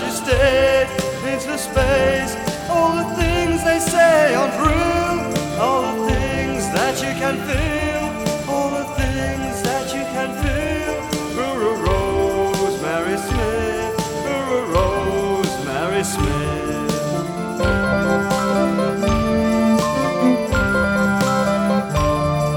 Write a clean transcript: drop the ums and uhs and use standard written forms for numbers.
she stayed into space. All the things they say aren't real, all the things that you can feel, all the things that you can feel. Rosemary Smith, Rosemary Smith.